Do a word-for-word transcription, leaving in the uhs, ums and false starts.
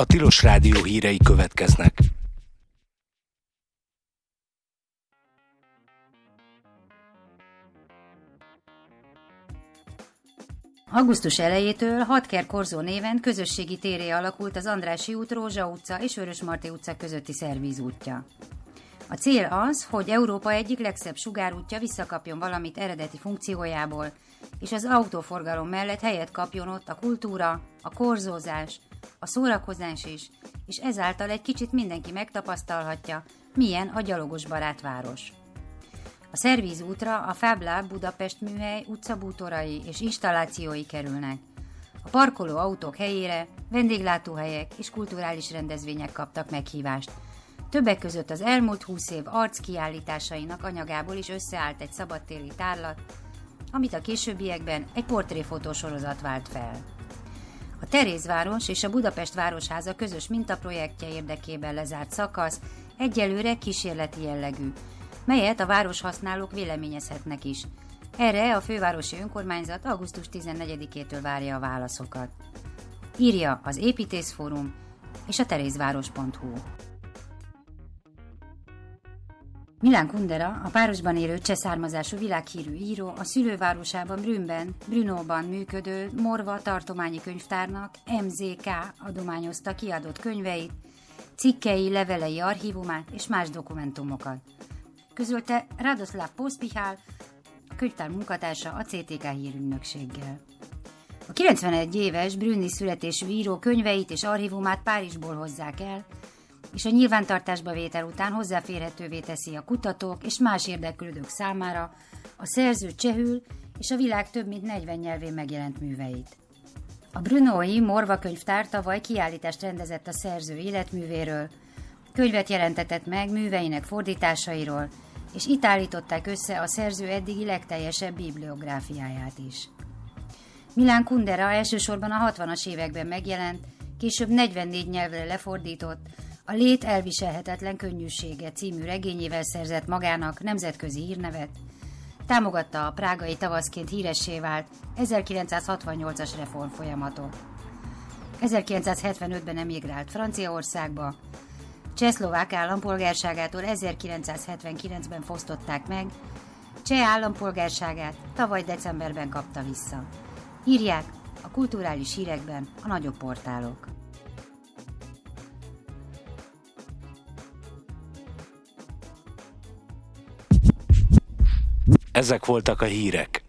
A Tilos Rádió hírei következnek. Augusztus elejétől Hatker Korzó néven közösségi térré alakult az Andrássy út, Rózsa utca és Vörösmarty utca közötti szervíz útja. A cél az, hogy Európa egyik legszebb sugárútja visszakapjon valamit eredeti funkciójából, és az autóforgalom mellett helyet kapjon ott a kultúra, a korzózás, a szórakozás is, és ezáltal egy kicsit mindenki megtapasztalhatja, milyen a gyalogosbarát város. A szervízútra a Fab Lab Budapest műhely utcabútorai és installációi kerülnek. A parkoló autók helyére vendéglátóhelyek és kulturális rendezvények kaptak meghívást. Többek között az elmúlt húsz év arckiállításainak anyagából is összeállt egy szabadtéri tárlat, amit a későbbiekben egy portréfotósorozat vált fel. A Terézváros és a Budapest Városháza közös mintaprojektje érdekében lezárt szakasz egyelőre kísérleti jellegű, melyet a városhasználók véleményezhetnek is. Erre a fővárosi önkormányzat augusztus tizennegyedikétől várja a válaszokat. Írja az Építészfórum és a terézváros pont hu. Milan Kundera, a Párosban élő cseh származású világhírű író, a szülővárosában Brünnben, Brnóban működő Morva tartományi könyvtárnak em zé ká adományozta kiadott könyveit, cikkei, levelei archívumát és más dokumentumokat. Közölte Radoslav Pospihal, a könyvtár munkatársa a cé té ká hírügynökséggel. A kilencvenegy éves brünni születésű író könyveit és archívumát Párizsból hozzák el, és a nyilvántartásba vétel után hozzáférhetővé teszi a kutatók és más érdeklődők számára a szerző csehül és a világ több mint negyven nyelvén megjelent műveit. A brnói Morva könyvtár tavaly kiállítást rendezett a szerző életművéről, könyvet jelentetett meg műveinek fordításairól, és itt állították össze a szerző eddigi legteljesebb bibliográfiáját is. Milan Kundera elsősorban a hatvanas években megjelent, később negyvennégy nyelvre lefordított, A lét elviselhetetlen könnyűsége című regényével szerzett magának nemzetközi hírnevet, támogatta a prágai tavaszként híressé vált ezerkilencszázhatvannyolcas reformfolyamatot. ezerkilencszázhetvenötben emigrált Franciaországba, csehszlovák állampolgárságától ezerkilencszázhetvenkilencben fosztották meg, cseh állampolgárságát tavaly decemberben kapta vissza. Írják a kulturális hírekben a nagyobb portálok. Ezek voltak a hírek.